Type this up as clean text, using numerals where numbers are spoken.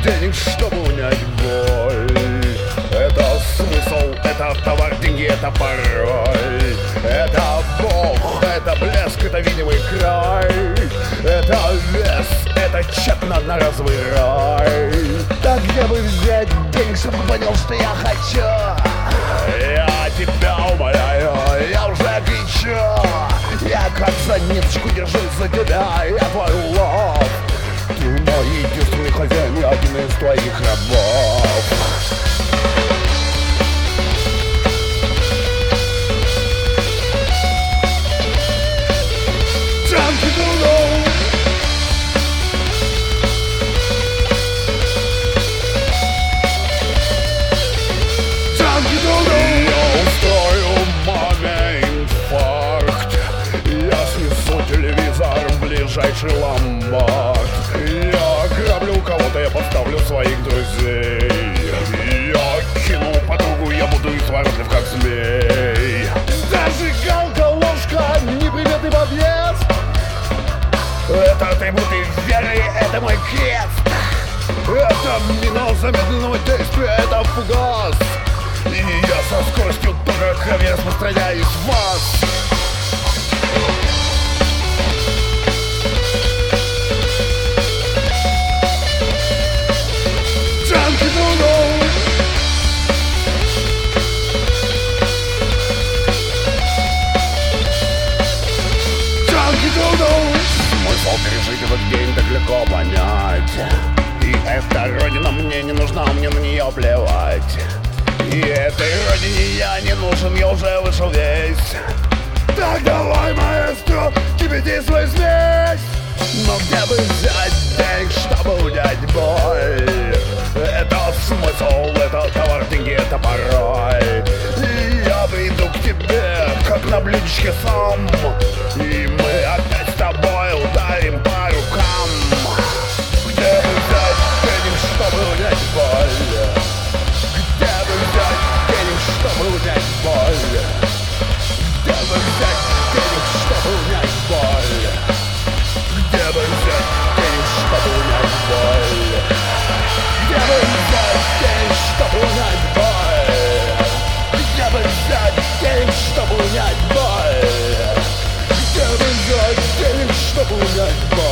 денег, чтобы унять боль. Это смысл, это товар, деньги, это пароль. Это Бог, это блеск, это видимый край. Это вес, это чек на разовый рай. Так где бы взять денег, чтобы понял, что я хочу? Я тебя умоляю, я уже кричу. Я как за ниточку держусь за тебя, я твой лов. Ты мой единственный хозяин, я один из твоих рабов. Я устрою маме инфаркт. Я снесу телевизор в ближайший ломбард. Я ограблю кого-то, я подставлю своих друзей. Я кину подругу, я буду изворотлив, как змей. Зажигалка, ложка, неприметный подъезд. Это атрибуты веры, это мой крест. Это минус замедленного действия, это фугас. И я со скоростью тока крови распространяюсь в вас. Джанки Дуду. Джанки Дуду. Смысл пережить этот день так легко понять. И эта родина мне не нужна, мне на нее плевать. И этой родине я не нужен, я уже вышел весь. Так давай, маэстро, кипяти свою смесь. Но где бы взять денег, чтобы унять боль? Это смысл, это товар, деньги, это пароль. И я приду к тебе, как на блюдечке сам. И мы опять с тобой ударим по рукам. Где бы взять денег, чтобы унять боль? Чтобы унять боль. Где бы взять денег, чтобы унять боль? Где бы взять денег, чтобы унять боль? Где бы взять денег, чтобы унять боль? Где бы взять денег, чтобы унять боль? Где бы взять денег, чтобы унять боль?